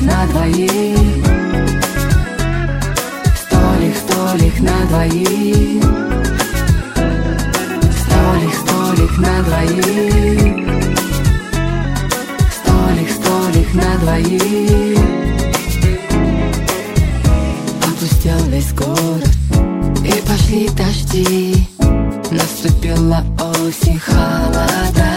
на двоих. Столик, столик на двоих. Столик, столик на двоих. Столик, столик на двоих. Опустел весь город и пошли дожди. Наступила осень, холода.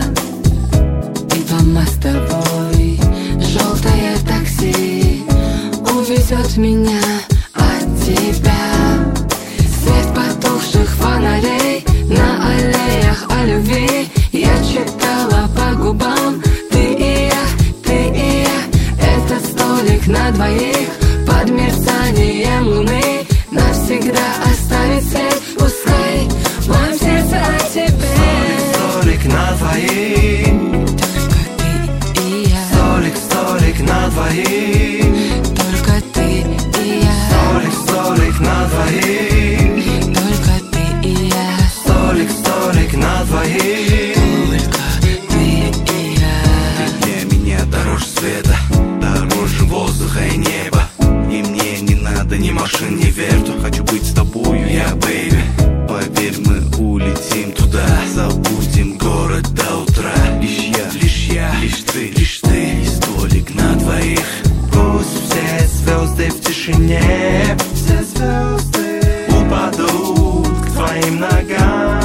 И дома с тобой желтое такси увезет меня от тебя. Свет потухших фонарей на аллеях о любви. Я читала по губам: ты и я. Этот столик на двоих под мерцанием луны навсегда оставит след. Пускай в моем сердце о тебе. Столик, столик на двоих. Только ты и я. Столик, столик на двоих. Только ты и я. Столик, столик на двоих. Только ты и я. Столик, столик на двоих. Только ты и я. Ты для меня дороже света, дороже воздуха и неба. И мне не надо ни машин, ни верту. Хочу быть с тобою, я, бэйби. Поверь, мы улетим туда. Забудем город до утра. Лишь я, лишь ты. И столик на двоих. Пусть все звезды в тишине, все звезды упадут к твоим ногам.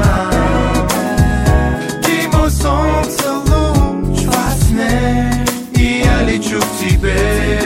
Ты мой солнце, луч во сне, и я лечу к тебе.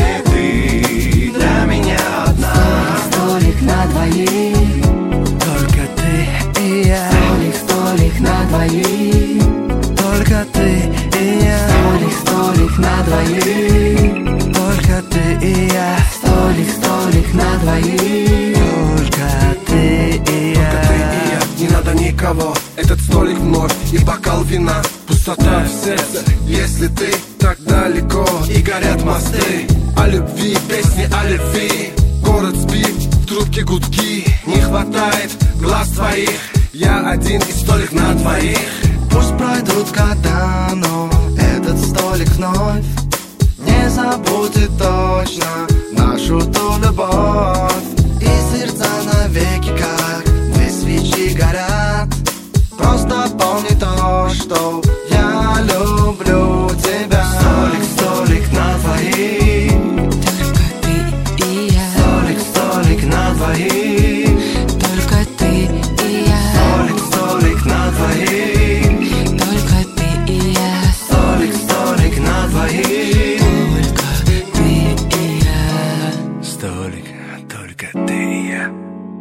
Ты для меня одна. Столик на двоих. Только ты и я. Столик, столик на двоих. Только ты и я. Столик, столик на двоих. Только ты и я. Столик, столик на двоих. Только ты и я. Только ты и я, не надо никого. Этот столик вновь и бокал вина. Пустота в сердце, если ты так далеко. И горят мосты о любви, песни о любви. Город спит, в трубке гудки. Не хватает глаз твоих. Я один и столик на двоих. Пусть пройдут года, но этот столик вновь не забудет точно нашу ту любовь. И сердца навеки, как две свечи горят. Просто помни то, что я люблю тебя. Столик, столик на двоих. Только ты и я. Столик, столик на двоих. Только ты и я. Столик, столик на двоих. Только ты и я. Столик, столик на двоих. Только ты и я. Столик, только ты и я.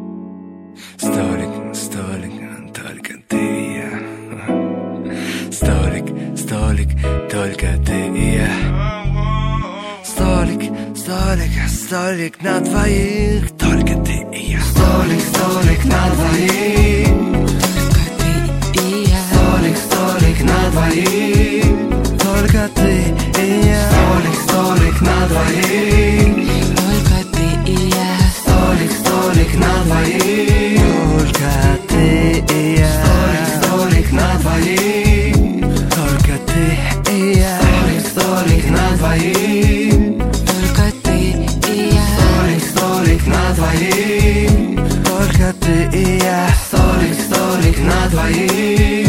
Столик, столик, только ты и я. Столик, столик, только ты и я. Столик, столик, столик на двоих. Только ты и я. Столик, столик на двоих. Только ты и я. Столик, столик на двоих. Только ты и я. Столик, столик на двоих. Только ты и я. Столик, столик на двоих. Только ты и я. Столик, столик на двоих. Только ты и я. Столик, столик на двоих. Только ты и я. Столик, столик на двоих. Только ты и я. Столик, столик на двоих.